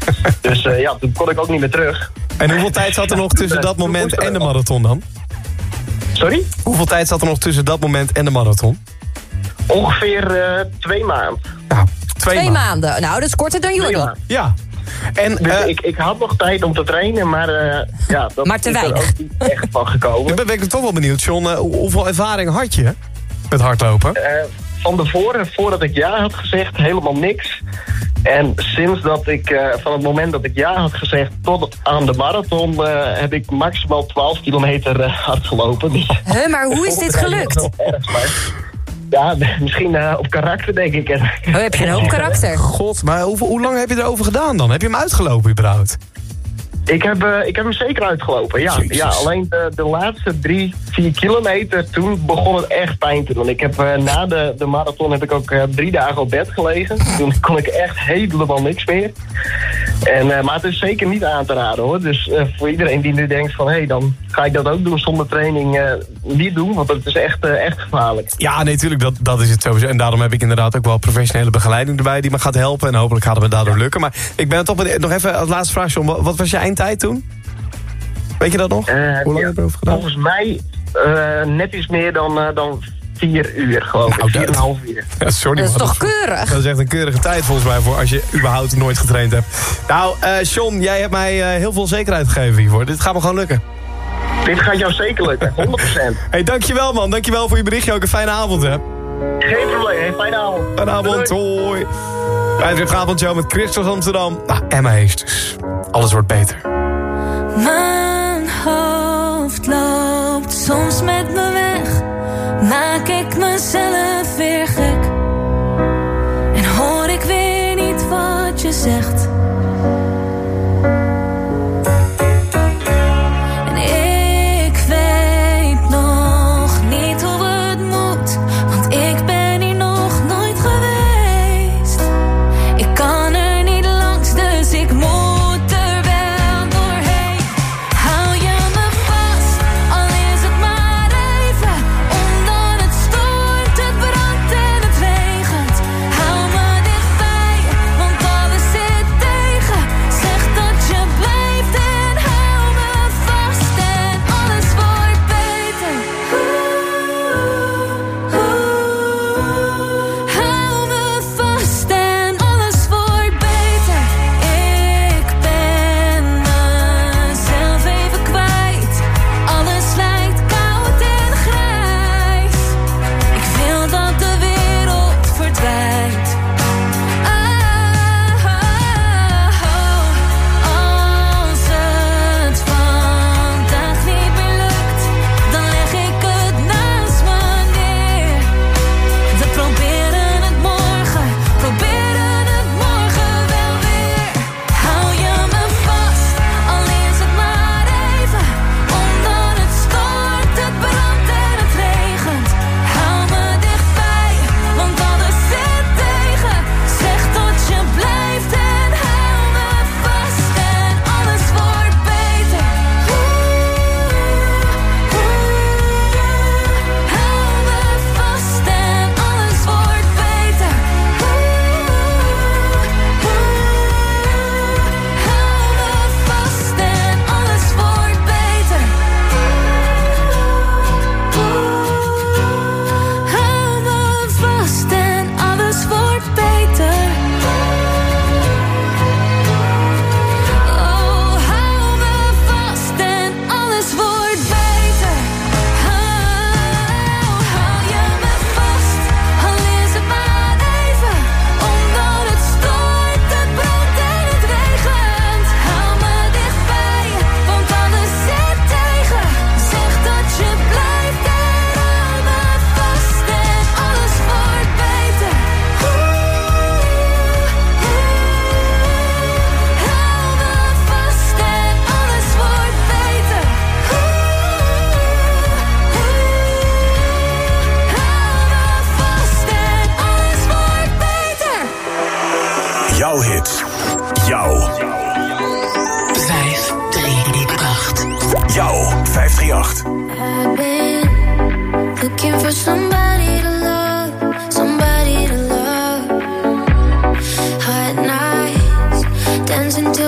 Dus uh, ja, toen kon ik ook niet meer terug. En hoeveel tijd zat er nog tussen dat moment en de marathon dan? Sorry? Hoeveel tijd zat er nog tussen dat moment en de marathon? Ongeveer uh, twee maanden. Ja, twee, twee maanden. maanden. Nou, dat is korter dan jullie. Ja. En, dus uh, ik, ik had nog tijd om te trainen, maar uh, ja, dat maar te is er weinig. ook niet echt van gekomen. Ik ben, ben ik toch wel benieuwd, John. Uh, hoeveel ervaring had je met hardlopen? Uh, van tevoren, voordat ik ja had gezegd, helemaal niks. En sinds dat ik, uh, van het moment dat ik ja had gezegd tot aan de marathon, uh, heb ik maximaal twaalf kilometer uh, hard gelopen. Dus, huh, maar hoe is dit gelukt? Ja, misschien uh, op karakter, denk ik. Oh, heb je een hoop karakter? God, maar hoe, hoe lang heb je erover gedaan dan? Heb je hem uitgelopen überhaupt? Ik heb, uh, ik heb hem zeker uitgelopen, ja. ja alleen de, de laatste drie, vier kilometer, toen begon het echt pijn te doen. Ik heb, uh, na de, de marathon heb ik ook uh, drie dagen op bed gelegen. Toen kon ik echt helemaal niks meer. En, uh, maar het is zeker niet aan te raden, hoor. Dus uh, voor iedereen die nu denkt van, hé, hey, dan ga ik dat ook doen zonder training, uh, niet doen. Want het is echt, uh, echt gevaarlijk. Ja, nee, tuurlijk, dat, dat is het sowieso. En daarom heb ik inderdaad ook wel professionele begeleiding erbij die me gaat helpen. En hopelijk gaat het me daardoor lukken. Maar ik ben toch nog even als laatste vraag, John. Wat was je eindtijd toen? Weet je dat nog? Uh, Hoe lang ja, heb je erover gedaan? Volgens mij uh, net iets meer dan, uh, dan vier uur, geloof nou, ik. Vier en een half uur. Ja, sorry, dat is man, toch keurig? Dat is echt een keurige tijd volgens mij voor als je überhaupt nooit getraind hebt. Nou, uh, John, jij hebt mij uh, heel veel zekerheid gegeven hiervoor. Dit gaat me gewoon lukken. Dit gaat jou zeker lukken, honderd procent. Hey, dankjewel man. Dankjewel voor je berichtje. Ook een fijne avond, hè. Geen probleem, hè. Fijne avond. Fijne avond, hoi. Vrijdagavond show met Christos Amsterdam. Nou, Emma Heesters. Alles wordt beter. Mijn hoofd loopt soms met me weg. Maak ik mezelf weer gek. En hoor ik weer niet wat je zegt. En ik weet nog niet hoe het moet. Want ik ben hier nog nooit geweest. Ik kan er niet langs, dus ik moet. Jouw hits. Jouw. vijf drie acht. Jouw vijf drie acht. I've been looking for somebody to love, somebody to love. Hot nights, dancing to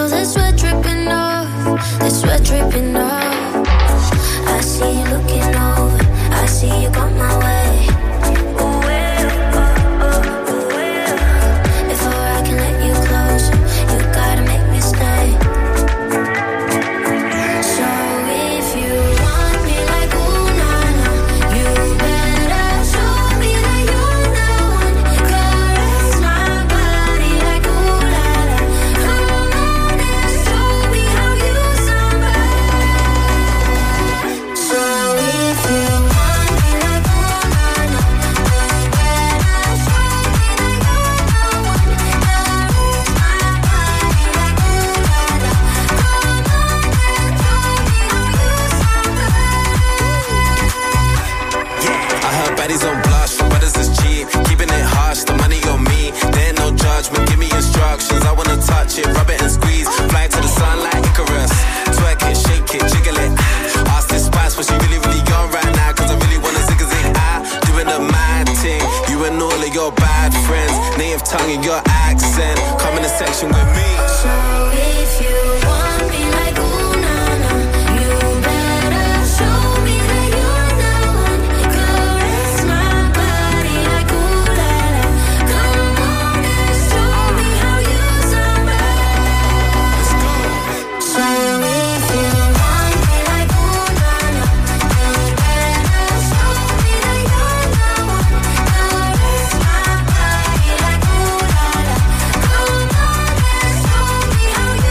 I heard baddies on blush, for brothers is cheap. Keeping it harsh, the money on me. There ain't no judgment, give me instructions. I wanna touch it, rub it and squeeze. Fly to the sun like Icarus. Twerk it, shake it, jiggle it. Ask this spice, but she really, really young right now. Cause I really wanna zig a zig. I doing the mad thing. You and all of your bad friends. Native tongue and your accent. Come in the section with me. So if you want me like ooh na na, you better show me that you're the one. Caress my body like ooh la la. Come on and show me how you somebody. So if you want me like ooh na na, you better show me that you're the one. Caress my body like ooh la la. Come on and show me how you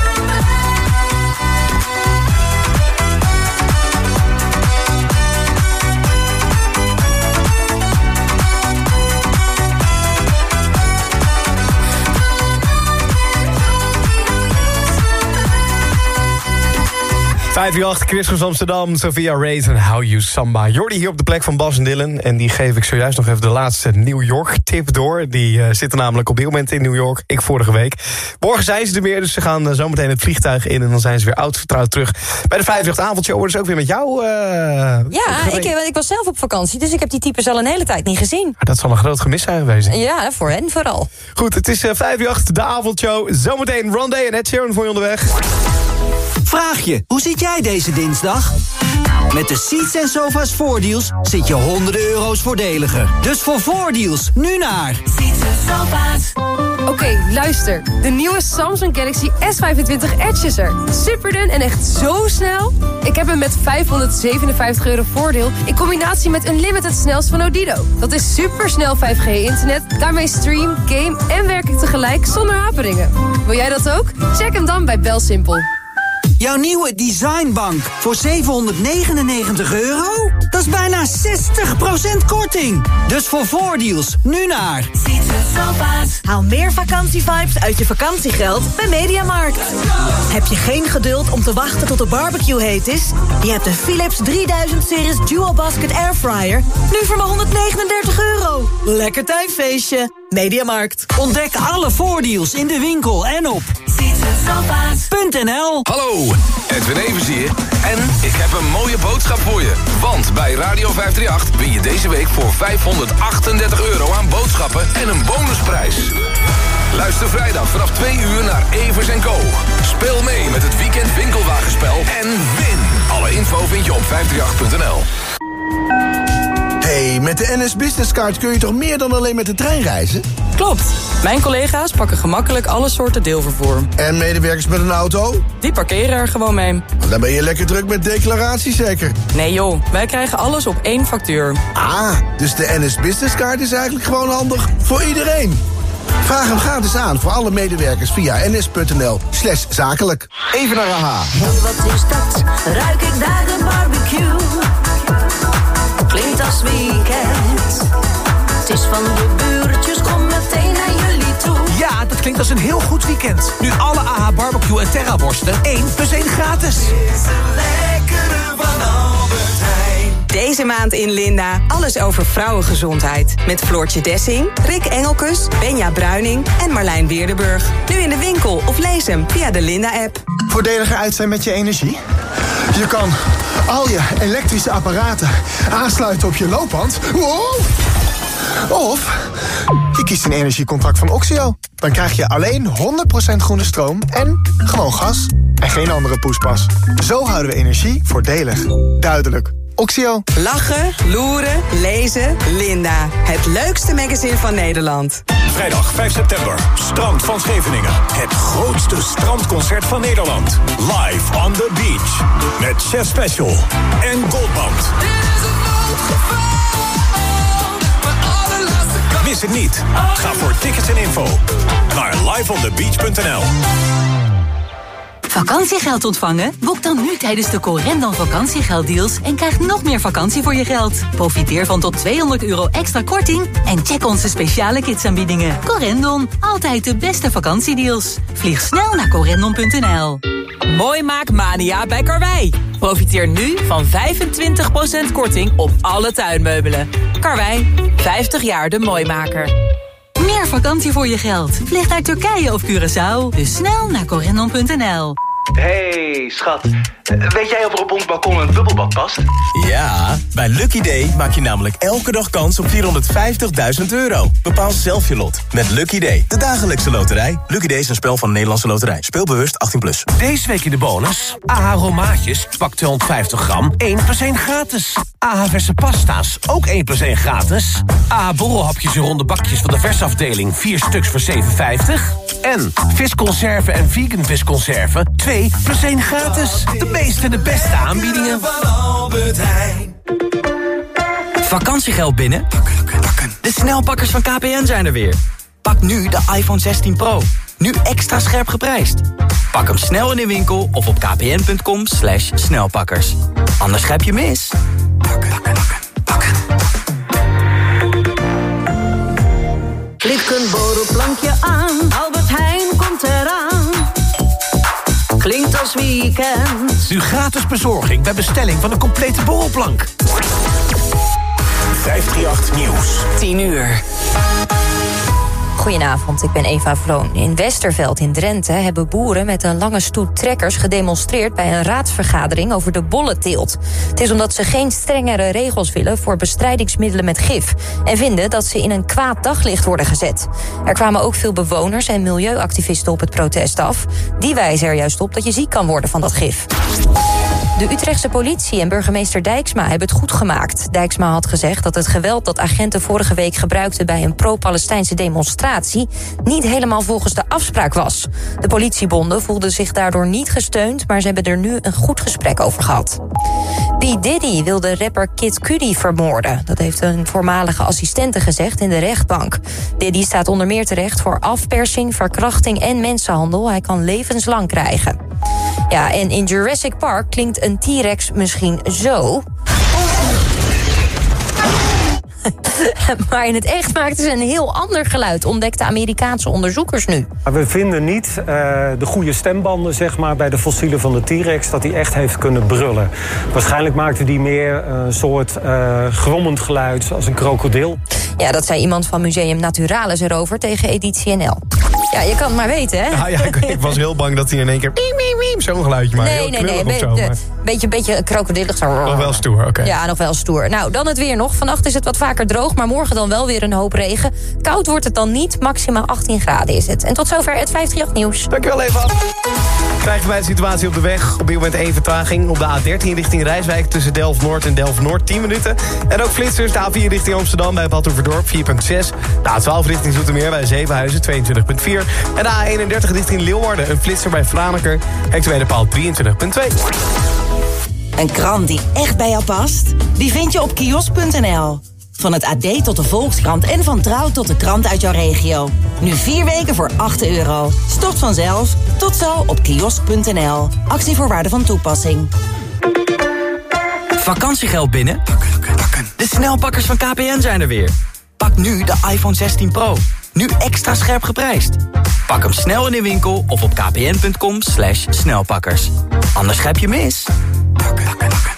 vijf uur acht, Chris van Amsterdam, Sophia Reyes en How You Samba. Jordi hier op de plek van Bas en Dylan. En die geef ik zojuist nog even de laatste New York tip door. Die uh, zitten namelijk op dit moment in New York. Ik vorige week. Morgen zijn ze er weer, dus ze gaan uh, zometeen het vliegtuig in. En dan zijn ze weer oud vertrouwd terug bij de vijf uur acht avondshow. Dus ook weer met jou. Uh, ja, ik, ik was zelf op vakantie, dus ik heb die types al een hele tijd niet gezien. Maar dat zal een groot gemis zijn geweest. Ja, voor hen vooral. Goed, het is uh, vijf uur acht, de avondshow. Zometeen Rondé en Ed Sheeran voor je onderweg. Vraag je, hoe zit jij deze dinsdag? Met de Seats en Sofa's voordeals zit je honderden euro's voordeliger. Dus voor voordeals, nu naar Seats en Sofa's. Oké, okay, luister. De nieuwe Samsung Galaxy S vijfentwintig Edge is er. Superdun en echt zo snel. Ik heb hem met vijfhonderdzevenenvijftig euro voordeel in combinatie met Unlimited snelst van Odido. Dat is supersnel vijf G internet. Daarmee stream, game en werk ik tegelijk zonder haperingen. Wil jij dat ook? Check hem dan bij Belsimpel. Jouw nieuwe designbank voor zevenhonderdnegenennegentig euro? Dat is bijna zestig procent korting. Dus voor voordeals, nu naar Seats en Sofa's. Haal meer vakantievibes uit je vakantiegeld bij Mediamarkt. Heb je geen geduld om te wachten tot de barbecue heet is? Je hebt een Philips drieduizend series Dual Basket Airfryer. Nu voor maar honderdnegenendertig euro. Lekker tuinfeestje. Mediamarkt. Ontdek alle voordeals in de winkel en op seats en sofa's punt n l. Hallo, Edwin Evers hier. En ik heb een mooie boodschap voor je. Want bij Radio vijfhonderdachtendertig win je deze week voor vijfhonderdachtendertig euro aan boodschappen en een bonusprijs. Luister vrijdag vanaf twee uur naar Evers en Co. Speel mee met het weekend winkelwagenspel en win. Alle info vind je op vijfhonderdachtendertig punt n l. Hey, met de N S Business Card kun je toch meer dan alleen met de trein reizen? Klopt. Mijn collega's pakken gemakkelijk alle soorten deelvervoer. En medewerkers met een auto? Die parkeren er gewoon mee. Dan ben je lekker druk met declaratie zeker? Nee joh, wij krijgen alles op één factuur. Ah, dus de N S Business Card is eigenlijk gewoon handig voor iedereen. Vraag hem gratis aan voor alle medewerkers via ns.nl slash zakelijk. Even naar A H. Wat is dat? Ruik ik daar de barbecue? Klinkt als weekend. Het is van de buurtjes, kom meteen naar jullie toe. Ja, dat klinkt als een heel goed weekend. Nu alle A H barbecue en Terra worsten één plus één gratis. Is een lekkere van Albert Heijn. Deze maand in Linda, alles over vrouwengezondheid. Met Floortje Dessing, Rick Engelkes, Benja Bruining en Marlijn Weerdenburg. Nu in de winkel of lees hem via de Linda-app. Voordeliger uit zijn met je energie? Je kan al je elektrische apparaten aansluiten op je loopband. Wow! Of je kiest een energiecontract van Oxio. Dan krijg je alleen honderd procent groene stroom en gewoon gas. En geen andere poespas. Zo houden we energie voordelig. Duidelijk. Oxio. Lachen, loeren, lezen, Linda. Het leukste magazine van Nederland. Vrijdag vijf september, Strand van Scheveningen. Het grootste strandconcert van Nederland. Live on the beach. Met Chef Special en Goldband. Mis het niet. Ga voor tickets en info naar live on the beach punt n l. Vakantiegeld ontvangen? Boek dan nu tijdens de Corendon vakantiegelddeals en krijg nog meer vakantie voor je geld. Profiteer van tot tweehonderd euro extra korting en check onze speciale kidsaanbiedingen. Corendon, altijd de beste vakantiedeals. Vlieg snel naar corendon punt n l. Mooi maak mania bij Karwei. Profiteer nu van vijfentwintig procent korting op alle tuinmeubelen. Karwei, vijftig jaar de Mooimaker. Meer vakantie voor je geld. Vlieg naar Turkije of Curaçao. Dus snel naar corendon punt n l. Hey, schat. Weet jij of er op ons balkon een bubbelbad past? Ja, bij Lucky Day maak je namelijk elke dag kans op vierhonderdvijftigduizend euro. Bepaal zelf je lot met Lucky Day, de dagelijkse loterij. Lucky Day is een spel van de Nederlandse Loterij. Speel bewust achttien plus. Deze week in de bonus. A H romaatjes, pak tweehonderdvijftig gram, één plus één gratis. A H verse pasta's, ook één plus één gratis. A H borrelhapjes en ronde bakjes van de versafdeling, vier stuks voor zeven vijftig. En visconserven en vegan visconserven, twee plus één gratis. De meeste en de beste aanbiedingen. Vakantiegeld binnen? De snelpakkers van K P N zijn er weer. Pak nu de iPhone zestien Pro. Nu extra scherp geprijsd. Pak hem snel in de winkel of op kpn.com slash snelpakkers. Anders grijp je mis. Klik een borrelplankje aan, Albert Heijn komt eraan. Klinkt als weekend. Nu gratis bezorging bij bestelling van een complete borrelplank. vijfhonderdachttien Nieuws. tien uur. Goedenavond, ik ben Eva Vloon. In Westerveld in Drenthe hebben boeren met een lange stoet trekkers gedemonstreerd bij een raadsvergadering over de bollenteelt. Het is omdat ze geen strengere regels willen voor bestrijdingsmiddelen met gif en vinden dat ze in een kwaad daglicht worden gezet. Er kwamen ook veel bewoners en milieuactivisten op het protest af. Die wijzen er juist op dat je ziek kan worden van dat gif. De Utrechtse politie en burgemeester Dijksma hebben het goed gemaakt. Dijksma had gezegd dat het geweld dat agenten vorige week gebruikten bij een pro-Palestijnse demonstratie niet helemaal volgens de afspraak was. De politiebonden voelden zich daardoor niet gesteund, maar ze hebben er nu een goed gesprek over gehad. P. Diddy wil de rapper Kid Cudi vermoorden. Dat heeft een voormalige assistente gezegd in de rechtbank. Diddy staat onder meer terecht voor afpersing, verkrachting en mensenhandel. Hij kan levenslang krijgen. Ja, en in Jurassic Park klinkt een T-Rex misschien zo. Maar in het echt maakten ze een heel ander geluid, ontdekten Amerikaanse onderzoekers nu. We vinden niet uh, de goede stembanden zeg maar, bij de fossielen van de T-Rex, dat hij echt heeft kunnen brullen. Waarschijnlijk maakte die meer een uh, soort uh, grommend geluid als een krokodil. Ja, dat zei iemand van Museum Naturalis erover tegen Editie N L. Ja, je kan het maar weten, hè? Ja, ja ik, ik was heel bang dat hij in één keer zo'n geluidje maakt. Nee, nee, nee. Be zo, maar... beetje, beetje krokodillig. Nog wel stoer, oké. Okay. Ja, nog wel stoer. Nou, dan het weer nog. Vannacht is het wat vaker droog, maar morgen dan wel weer een hoop regen. Koud wordt het dan niet. Maximaal achttien graden is het. En tot zover het vijfhonderdachttien Nieuws. Dankjewel, Eva. Krijgen wij de situatie op de weg. Op dit moment één vertraging. Op de A dertien richting Rijswijk tussen Delft-Noord en Delft-Noord tien minuten. En ook flitsers. De A vier richting Amsterdam bij Badhoevedorp vier komma zes. De A twaalf richting Zoetermeer bij Zevenhuizen tweeëntwintig komma vier. En de A eenendertig richting Leeuwarden. Een flitser bij Vlaneker. Hectometer paal drieëntwintig komma twee. Een krant die echt bij jou past? Die vind je op kiosk punt n l. Van het A D tot de Volkskrant en van Trouw tot de krant uit jouw regio. Nu vier weken voor acht euro. Stort vanzelf. Tot zo op kiosk punt n l. Actievoorwaarden van toepassing. Vakantiegeld binnen? De snelpakkers van K P N zijn er weer. Pak nu de iPhone zestien Pro. Nu extra scherp geprijsd. Pak hem snel in de winkel of op kpn.com slash snelpakkers. Anders grijp je mis.